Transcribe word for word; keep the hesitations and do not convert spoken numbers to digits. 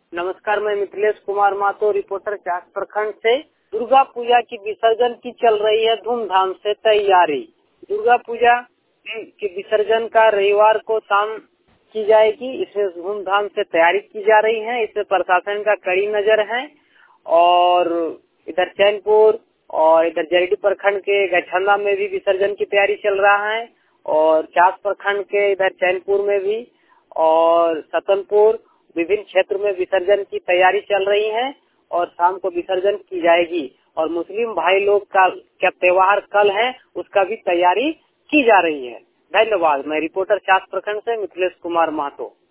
नमस्कार, मैं मिथिलेश कुमार मातो, रिपोर्टर चास प्रखंड से। दुर्गा पूजा की विसर्जन की चल रही है धूमधाम से तैयारी। दुर्गा पूजा के विसर्जन का रविवार को शाम की जाएगी। इसमें धूमधाम से तैयारी की जा रही है। इसमें प्रशासन का कड़ी नजर है और इधर चैनपुर और इधर जरीडी प्रखंड के गछंदा में भी विसर्जन की तैयारी चल रहा है और चास प्रखंड के इधर चैनपुर में भी और सतनपुर विभिन्न क्षेत्र में विसर्जन की तैयारी चल रही है और शाम को विसर्जन की जाएगी। और मुस्लिम भाई लोग का क्या त्योहार कल है, उसका भी तैयारी की जा रही है। धन्यवाद। मैं रिपोर्टर चास प्रखंड से मिथिलेश कुमार मातो।